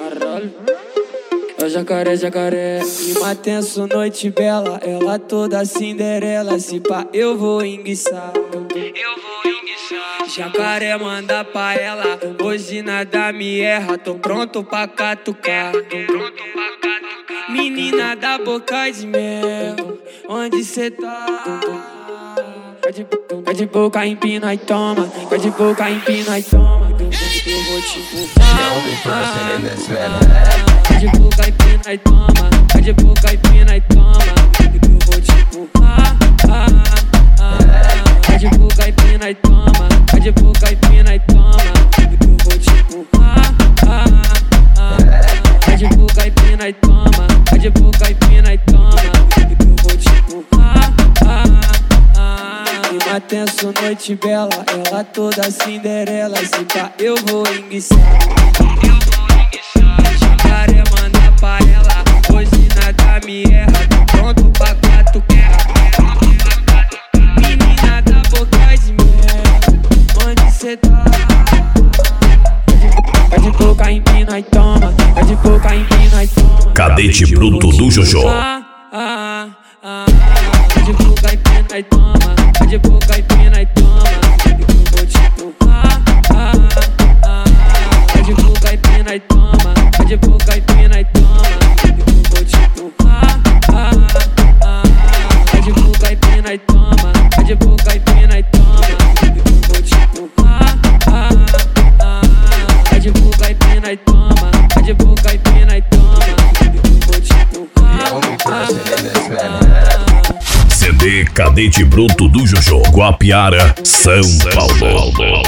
Caralho. Ó jacaré, jacaré, clima tenso, noite bela. Ela toda Cinderela, se pá eu vou enguiçar. Jacaré manda pra ela, hoje nada me erra. Tô pronto pra catucar. Menina da boca de mel, onde cê tá? Vai de boca, empina e toma. Vai de boca, empina e toma. Eu vou te empurrar. Vai de boca, empina e toma. Vai de boca, empina e toma. Eu vou te empurrar. Vai de boca, empina e toma. Vai de boca, empina e toma. Eu vou te empurrar. Vai de boca, empina e toma. Vai de boca, empina e toma. Eu vou te empurrar. Clima tenso, noite bela. Ela toda Cinderela, se pá eu vou enguiçar. Jacaré manda pra ela, hoje nada me erra. Tô pronto pra catucar. Menina da boca de mel, onde cê tá? Vai de boca, empina e toma. Vai de boca, empina e toma. Cadete Bruto do Jojo. Vai de boca, empina e toma. Vai de boca, empina e toma. Eu vou te empurrar. Vai de boca, empina e toma. Vai de boca, empina e toma. Eu vou te empurrar. Vai de boca, empina e toma. Vai de boca, empina e toma. Eu vou te empurrar. Vai de boca, empina e toma. Vai de boca, empina e toma. Eu vou te empurrar. CD Cadete Bruto do Jojo, Guapiara, São Paulo.